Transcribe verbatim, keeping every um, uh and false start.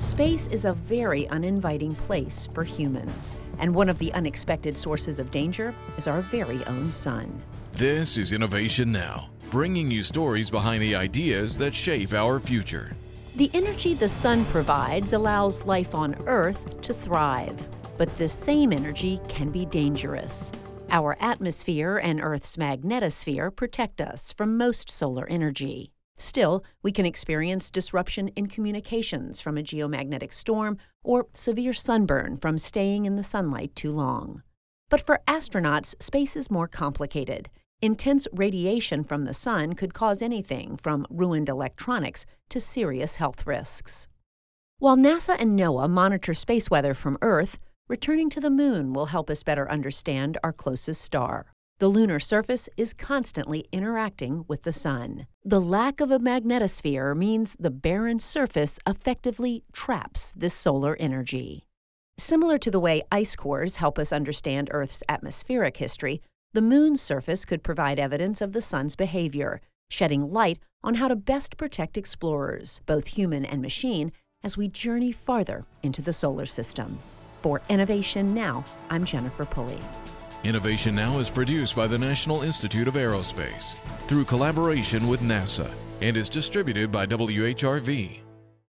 Space is a very uninviting place for humans, and one of the unexpected sources of danger is our very own sun. This is Innovation Now, bringing you stories behind the ideas that shape our future. The energy the sun provides allows life on Earth to thrive, but this same energy can be dangerous. Our atmosphere and Earth's magnetosphere protect us from most solar energy. Still, we can experience disruption in communications from a geomagnetic storm or severe sunburn from staying in the sunlight too long. But for astronauts, space is more complicated. Intense radiation from the sun could cause anything from ruined electronics to serious health risks. While NASA and NOAA monitor space weather from Earth, returning to the moon will help us better understand our closest star. The lunar surface is constantly interacting with the sun. The lack of a magnetosphere means the barren surface effectively traps this solar energy. Similar to the way ice cores help us understand Earth's atmospheric history, the moon's surface could provide evidence of the sun's behavior, shedding light on how to best protect explorers, both human and machine, as we journey farther into the solar system. For Innovation Now, I'm Jennifer Pulley. Innovation Now is produced by the National Institute of Aerospace through collaboration with NASA and is distributed by W H R V.